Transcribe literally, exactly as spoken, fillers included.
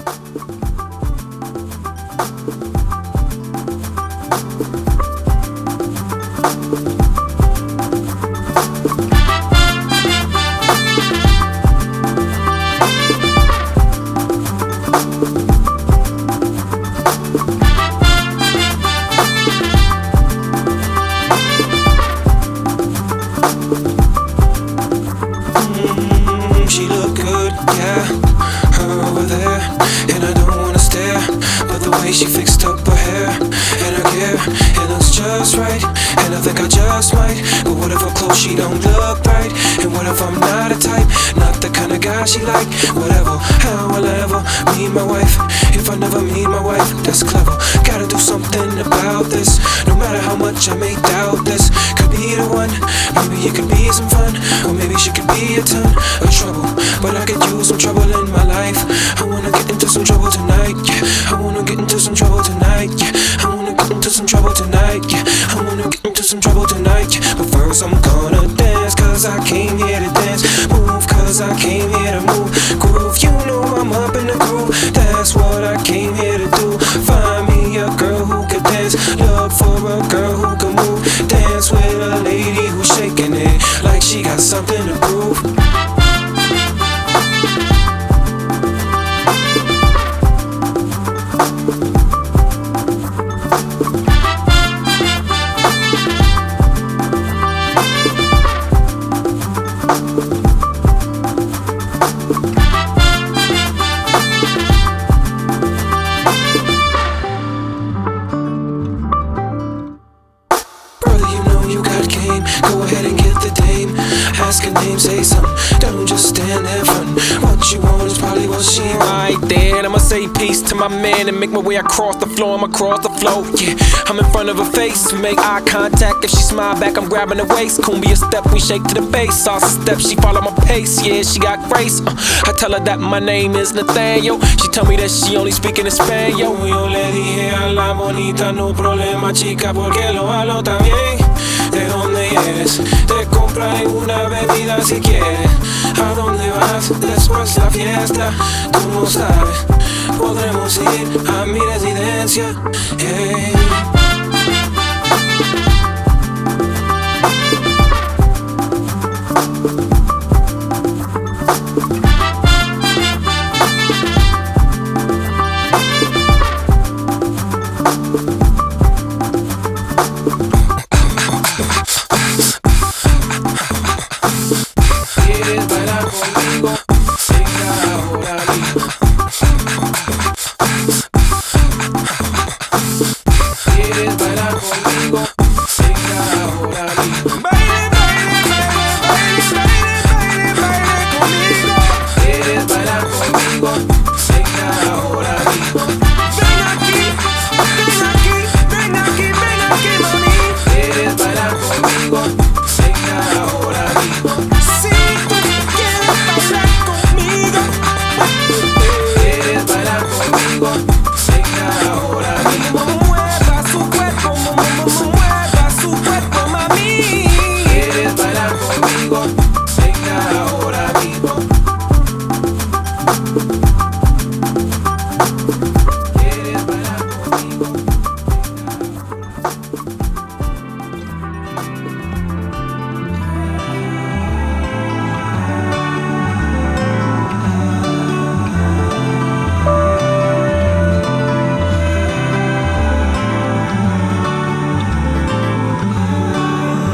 She look good, yeah, her over there. And I don't wanna stare, but the way she fixed up her hair and her gear, it looks just right. And I think I just might, but what if her clothes she don't look right? And what if I'm not a type, not the kind of guy she like? Whatever, how I'll ever meet my wife. If I never meet my wife, that's clever. Gotta do something about this, no matter how much I may doubt this. Could be the one, maybe it could be some fun, or maybe she could be a ton of trouble. But I could use some trouble in my life. I wanna get into some trouble tonight, yeah. I wanna get into some trouble tonight, yeah. I wanna get into some trouble tonight, yeah. I wanna get into some trouble tonight, yeah. But first I'm gonna dance, cause I came here to dance. Move, cause I came here to move. Groove, you know I'm up in the groove. That's what I came here to do. Find me a girl who could dance. Look for a girl who can move. Dance with a lady who's shaking it like she got something to prove. Go ahead and get the dame. Ask her name, say something. Don't just stand there front. What you want is probably what she want. Right there, I'ma say peace to my man and make my way across the floor. I'ma cross the floor, yeah. I'm in front of her face, we make eye contact. If she smile back, I'm grabbing her waist. Cumbia step, we shake to the bass. Salsa step, she follow my pace, yeah, she got grace. uh, I tell her that my name is Nathaniel. She tell me that she only speaking Espanol. Yo le dije a la bonita, no problema chica, porque lo halo también. ¿De dónde eres? Te compraré una bebida si quieres. ¿A dónde vas? Después la fiesta, tú no sabes. Podremos ir a mi residencia, hey. Venga ahora mismo.